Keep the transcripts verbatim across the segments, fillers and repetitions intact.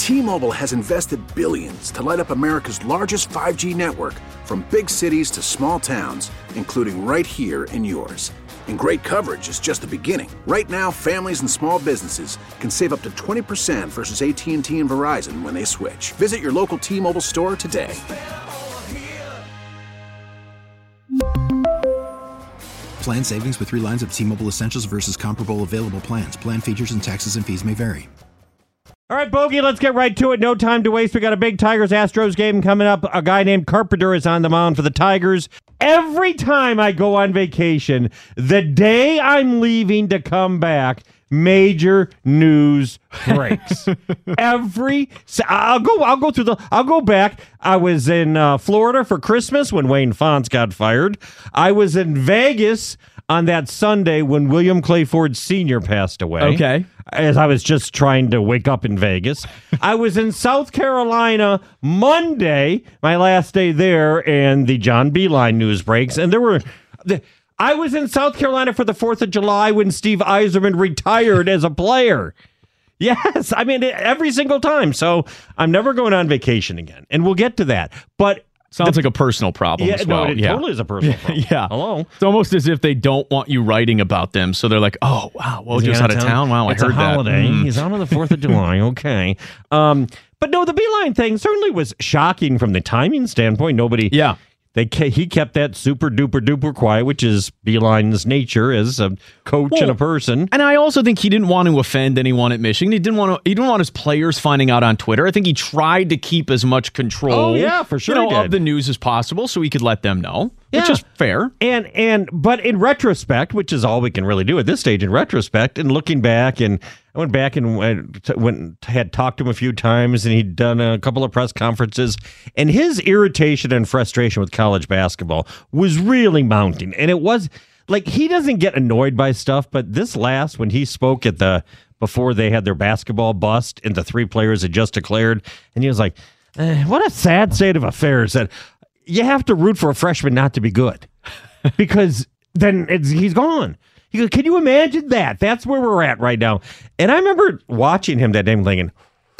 T-Mobile has invested billions to light up America's largest five G network, from big cities to small towns, including right here in yours. And great coverage is just the beginning. Right now, families and small businesses can save up to twenty percent versus A T and T and Verizon when they switch. Visit your local T-Mobile store today. Plan savings with three lines of T-Mobile Essentials versus comparable available plans. Plan features and taxes and fees may vary. All right, Bogey, let's get right to it. No time to waste. We got a big Tigers-Astros game coming up. A guy named Carpenter is on the mound for the Tigers. Every time I go on vacation, the day I'm leaving to come back, major news breaks. Every I'll go I'll go through the I'll go back. I was in uh, Florida for Christmas when Wayne Fontes got fired. I was in Vegas on that Sunday when William Clay Ford Senior passed away. Okay. As I was just trying to wake up in Vegas. I was in South Carolina Monday, my last day there, and the John Beeline news breaks. And there were... The, I was in South Carolina for the fourth of July when Steve Yzerman retired as a player. Yes, I mean, every single time. So I'm never going on vacation again. And we'll get to that. But... Sounds the, like a personal problem yeah, as well. No, it yeah. totally is a personal problem. Yeah. Hello? It's almost as if they don't want you writing about them. So they're like, oh, wow, Wojo's out of town? Wow, it's I heard a holiday. that. Mm. He's out on the fourth of July. Okay. Um, but no, the Beeline thing certainly was shocking from the timing standpoint. Nobody... Yeah. They he kept that super duper duper quiet, which is Beeline's nature as a coach well, and a person. And I also think he didn't want to offend anyone at Michigan. He didn't want to. He didn't want his players finding out on Twitter. I think he tried to keep as much control. Oh yeah, for sure, you know, he did. of the news as possible, so he could let them know, yeah. which is fair. And and but in retrospect, which is all we can really do at this stage, in retrospect, and looking back, and I went back and went, went had talked to him a few times, and he'd done a couple of press conferences, and his irritation and frustration with college basketball was really mounting. And it was like, he doesn't get annoyed by stuff, but this last, when he spoke at the before they had their basketball bust and the three players had just declared, and he was like, eh, what a sad state of affairs that you have to root for a freshman not to be good because then it's, he's gone. He goes, can you imagine that? That's where we're at right now. And I remember watching him that day and thinking,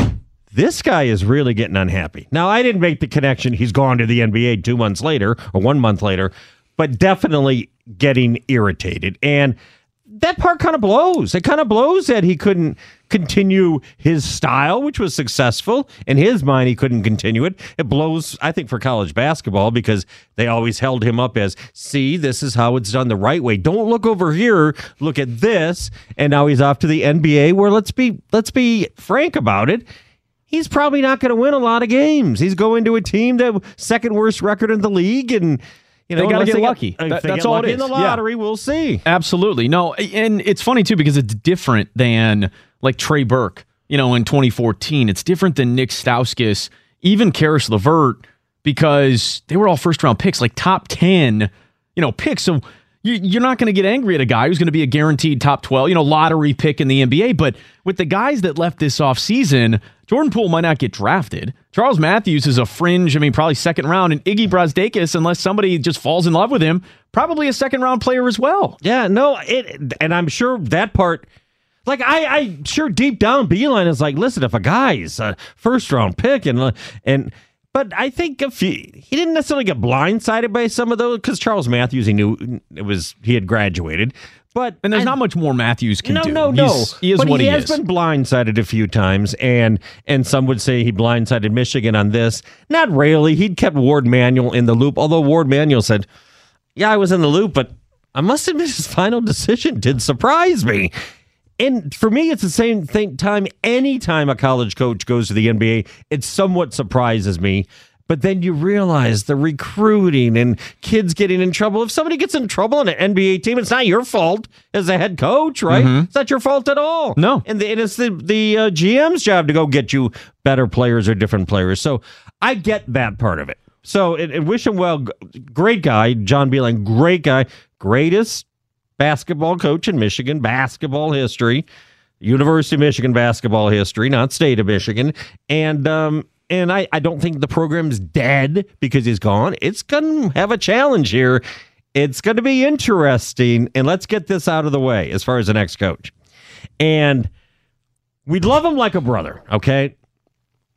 this guy is really getting unhappy. Now, I didn't make the connection. He's gone to the N B A two months later or one month later, but definitely getting irritated. And that part kind of blows. It kind of blows that he couldn't continue his style, which was successful. In his mind, he couldn't continue it. It blows, I think, for college basketball because they always held him up as, see, this is how it's done the right way. Don't look over here. Look at this. And now he's off to the N B A where, let's be let's be frank about it, he's probably not going to win a lot of games. He's going to a team that second worst record in the league, and you know, they got to get they lucky. Get, that, they that's get all lucky it is. In the lottery, yeah. We'll see. Absolutely. No, and it's funny, too, because it's different than, like, Trey Burke, you know, in twenty fourteen. It's different than Nick Stauskas, even Karis LeVert, because they were all first-round picks, like top ten, you know, picks. So you, you're not going to get angry at a guy who's going to be a guaranteed top twelve, you know, lottery pick in the N B A. But with the guys that left this offseason, Jordan Poole might not get drafted. Charles Matthews is a fringe, I mean, probably second round. And Iggy Brazdeikis, unless somebody just falls in love with him, probably a second round player as well. Yeah, no, it, and I'm sure that part, like, I, I sure deep down Beeline is like, listen, if a guy's a first round pick, and, and, but I think if he, he didn't necessarily get blindsided by some of those, because Charles Matthews, he knew it was, he had graduated. But and there's I, not much more Matthews can no, do. No, no, no. He is but what he, he has is. been blindsided a few times, and and some would say he blindsided Michigan on this. Not really. He'd kept Ward Manuel in the loop, although Ward Manuel said, yeah, I was in the loop, but I must admit his final decision did surprise me. And for me, it's the same thing time. Anytime a college coach goes to the N B A, it somewhat surprises me. But then you realize the recruiting and kids getting in trouble. If somebody gets in trouble on an N B A team, it's not your fault as a head coach, right? Mm-hmm. It's not your fault at all. No. And, the, and it's the, the uh, G M's job to go get you better players or different players. So I get that part of it. So and, and wish him well. Great guy, John Beeline, great guy. Greatest basketball coach in Michigan, basketball history. University of Michigan basketball history, not State of Michigan. And, um, And I, I don't think the program's dead because he's gone. It's going to have a challenge here. It's going to be interesting. And let's get this out of the way as far as the next coach. And we'd love him like a brother, okay?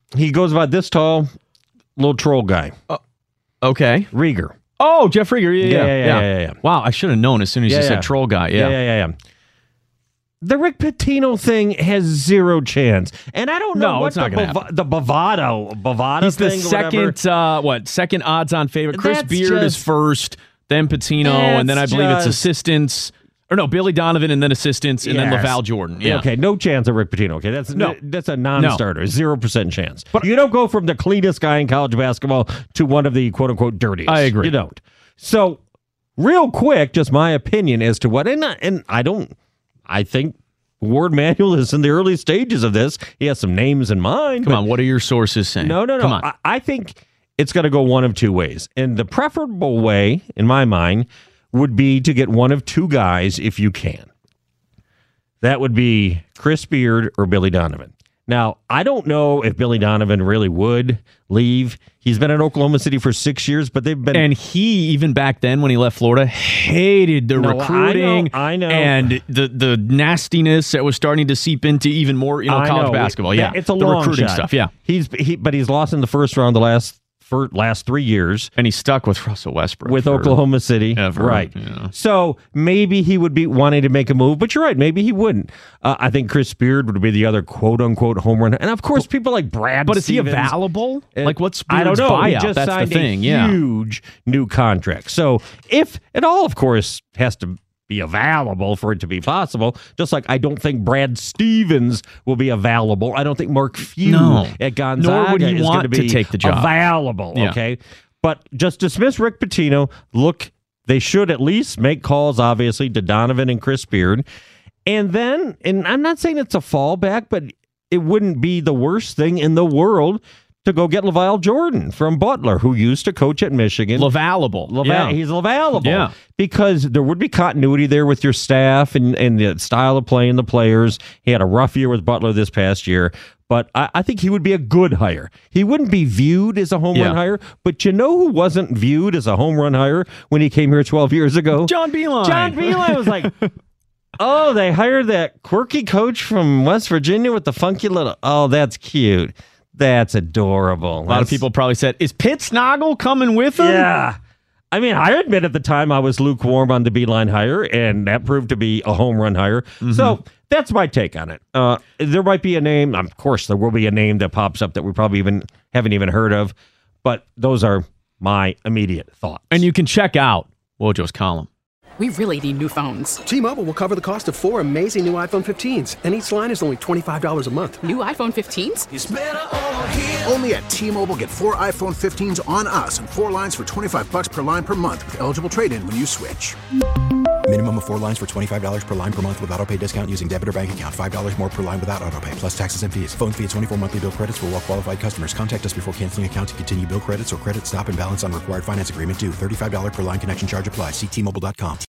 He goes about this tall, little troll guy. Uh, okay. Rieger. Oh, Jeff Rieger. Yeah, Yeah, yeah, yeah, yeah, yeah, yeah. Wow, I should have known as soon as Yeah, you yeah. said troll guy. Yeah. Yeah, yeah, yeah, yeah. The Rick Pitino thing has zero chance, and I don't know No, what it's not the, gonna Bov- the Bovado Bovado He's the thing. or whatever. second, uh, what, second odds-on favorite. Chris That's Beard is just- first, then Patino, and then I That's believe it's just- assistants. Or no, Billy Donovan, and then assistants, and then Yes. LaValle Jordan. Yeah. Okay, no chance of Rick Pitino. Okay, that's No. that's a non-starter, zero percent chance. But you don't go from the cleanest guy in college basketball to one of the quote unquote dirtiest. I agree. You don't. So, real quick, just my opinion as to what, and I, and I don't. I think Ward Manuel is in the early stages of this. He has some names in mind. Come but on, what are your sources saying? No, no, no. Come on. I, I think it's going to go one of two ways, and the preferable way, in my mind, would be to get one of two guys if you can. That would be Chris Beard or Billy Donovan. Now, I don't know if Billy Donovan really would leave. He's been in Oklahoma City for six years, but they've been... And he, even back then when he left Florida, hated the No, I recruiting know, I know. and the, the nastiness that was starting to seep into even more, you know, I college know. basketball. It- Yeah, it's a the long recruiting shot. stuff. Yeah, he's he, but he's lost in the first round the last for last three years. and he's stuck with Russell Westbrook With for Oklahoma City, ever, right? yeah. So maybe he would be wanting to make a move, but you're right. Maybe he wouldn't. Uh, I think Chris Beard would be the other quote unquote home run, and of course people like Brad. But is he Stevens, available? uh, Like, what's I don't Beard's know. He buyout? just That's the signed thing. a Yeah. huge new contract. So if it all, of course, has to be available for it to be possible. Just like I don't think Brad Stevens will be available. I don't think Mark Few No. at Gonzaga Nor would he is want going to be take the job. available. Yeah. Okay, but just dismiss Rick Pitino. Look, they should at least make calls, obviously, to Donovan and Chris Beard, and then. And I'm not saying it's a fallback, but it wouldn't be the worst thing in the world to go get LaValle Jordan from Butler, who used to coach at Michigan. Lavalable. Lava- yeah. He's available. Yeah. Because there would be continuity there with your staff and, and the style of playing the players. He had a rough year with Butler this past year, but I, I think he would be a good hire. He wouldn't be viewed as a home Yeah. run hire, but you know who wasn't viewed as a home run hire when he came here twelve years ago? John Beilein. John Beilein was like, oh, they hired that quirky coach from West Virginia with the funky little, oh, that's cute. That's adorable. A lot of people probably said, is Pitt Snoggle coming with him? Yeah. I mean, I admit at the time I was lukewarm on the Beilein hire, and that proved to be a home run hire. Mm-hmm. So that's my take on it. Uh, there might be a name. Of course, there will be a name that pops up that we probably even haven't even heard of, but those are my immediate thoughts. And you can check out Wojo's column. We really need new phones. T-Mobile will cover the cost of four amazing new iPhone fifteens, and each line is only twenty-five dollars a month. New iPhone fifteens? Only at T-Mobile, get four iPhone fifteens on us and four lines for twenty-five bucks per line per month with eligible trade-in when you switch. Minimum of four lines for twenty-five dollars per line per month with autopay discount using debit or bank account. five dollars more per line without autopay, plus taxes and fees. Phone fee at twenty-four monthly bill credits for well-qualified customers. Contact us before canceling account to continue bill credits or credit stop and balance on required finance agreement due. thirty-five dollars per line connection charge applies. See T Mobile dot com.